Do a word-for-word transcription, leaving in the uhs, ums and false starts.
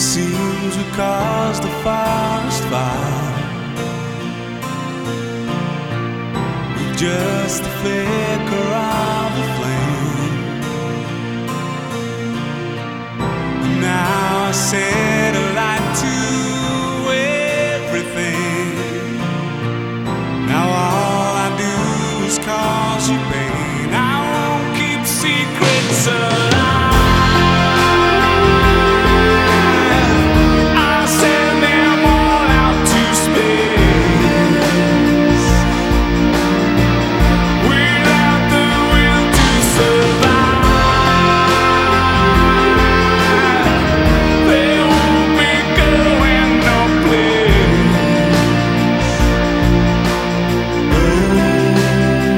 Seems we caused a forest fire with just a flicker of a flame. And now I set a light to everything. Now all I do is cause you pain.